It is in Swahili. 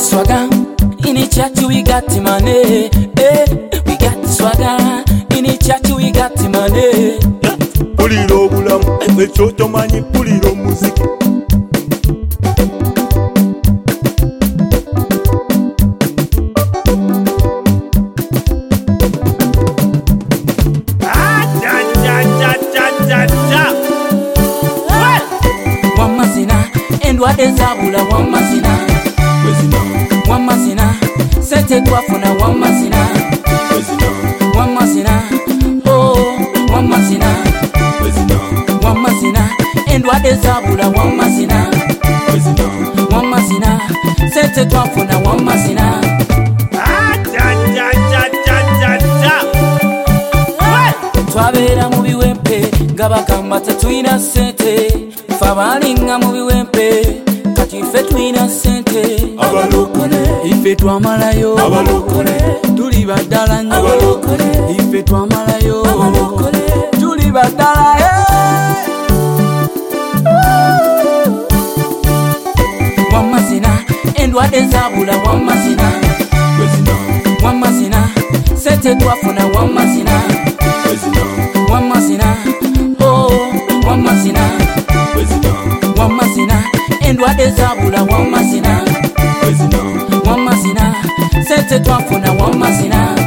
swagger. In the church we got the money. We got the swagger. In the church we got the money. Puliro bulamu, ekyoto manyi puliro muziki. Wamazina, endwadde zabula wamazina. Wamazina, sente twafuna wamazina. Wamazina, oh wamazina. Wamazina, endwadde zabula wamazina. Wamazina, sente twafuna wamazina. Twabeera mu biwempe nga bagamba tetulina ssente. Ffe abalinga mu biwempe kati ffe tulina ssente. Ife twamalayo tuli baddala nnyo. Ife twamalayo tuli baddala. Wamazina, endwadde zabula wamazina. Wamazina, sente twafuna wamazina. Wamazina, oh wamazina. Wamazina, endwadde zabula wamazina. Wamazina, sente twafuna wamazina.